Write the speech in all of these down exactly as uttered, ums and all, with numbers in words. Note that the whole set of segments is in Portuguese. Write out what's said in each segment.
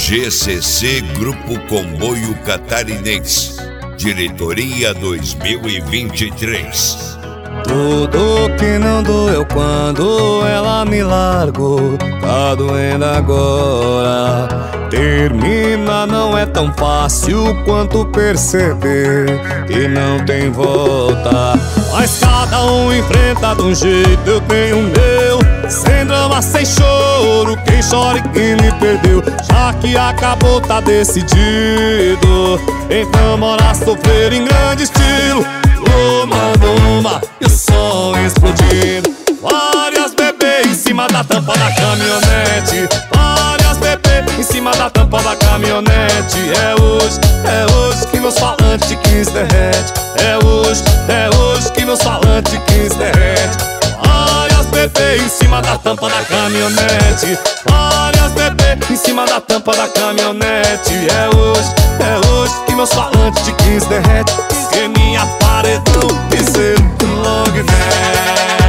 G C C Grupo Comboio Catarinense, Diretoria dois mil e vinte e três. Tudo que não doeu quando ela me largou, tá doendo agora. Termina não é tão fácil quanto perceber que não tem volta. Mas cada um enfrenta de um jeito, eu tenho o meu. Sem drama, sem choro, quem chora e quem me perdeu. Já que acabou, tá decidido. Então bora sofrer em grande estilo. Uma, uma, e o som explodindo. Várias bebês em cima da tampa da caminhonete. Várias bebês em cima da tampa da caminhonete. É hoje, é hoje que meus falantes quinze derrete. É hoje, é hoje que meus falantes quinze derrete. Várias bebês em cima da tampa da caminhonete. Várias bebês em cima da tampa da caminhonete. É hoje, é hoje que meus falantes de quinze derrete. Que minha paredão piseiro long neck.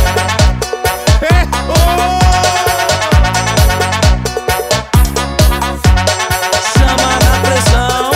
Chama na pressão.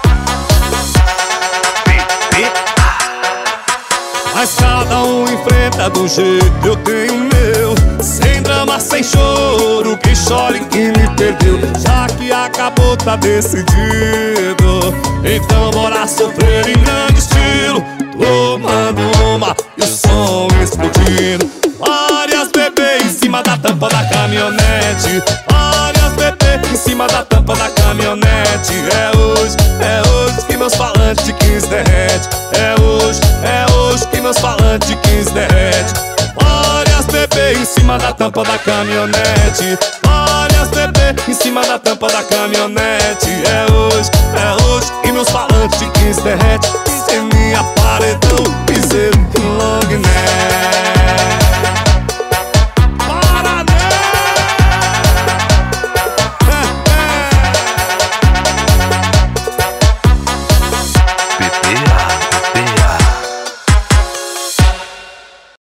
Mas cada um enfrenta do jeito, eu tenho o meu. Sem drama, sem choro, que chora e que me perdeu. Já que acabou, tá decidido. Então bora sofrer em grande estilo. Tomando uma e o som explodindo. Várias bebês em cima da tampa da caminhonete. Várias bebês em cima da tampa da caminhonete. É hoje, é hoje que meus falantes de quinze derrete. É hoje, é hoje que meus falantes de quinze derrete. Várias bebês em cima da tampa da caminhonete. Várias bebês em cima da tampa da caminhonete. É hoje, é hoje que meus falantes de quinze derrete. Sem minha paredão piseiro